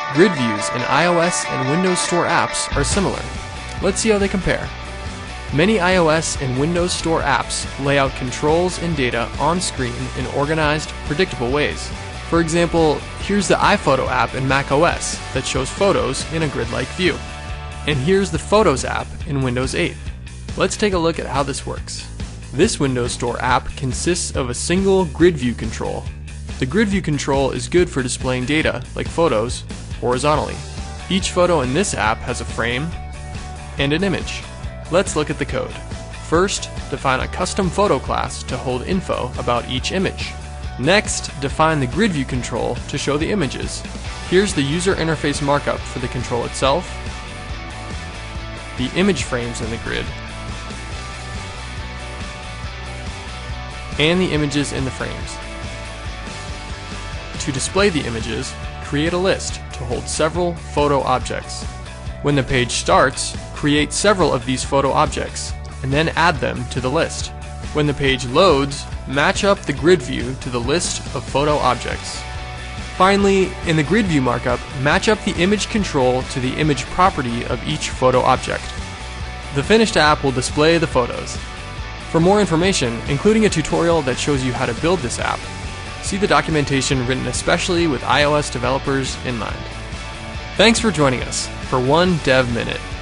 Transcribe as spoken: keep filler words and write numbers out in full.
Grid views in iOS and Windows Store apps are similar. Let's see how they compare. Many iOS and Windows Store apps lay out controls and data on screen in organized, predictable ways. For example, here's the iPhoto app in macOS that shows photos in a grid-like view. And here's the Photos app in Windows eight. Let's take a look at how this works. This Windows Store app consists of a single grid view control. The grid view control is good for displaying data, like photos, horizontally. Each photo in this app has a frame and an image. Let's look at the code. First, define a custom photo class to hold info about each image. Next, define the grid view control to show the images. Here's the user interface markup for the control itself, the image frames in the grid, and the images in the frames. To display the images, create a list to hold several photo objects. When the page starts, create several of these photo objects, and then add them to the list. When the page loads, match up the grid view to the list of photo objects. Finally, in the grid view markup, match up the image control to the image property of each photo object. The finished app will display the photos. For more information, including a tutorial that shows you how to build this app, see the documentation written especially with iOS developers in mind. Thanks for joining us for one Dev Minute.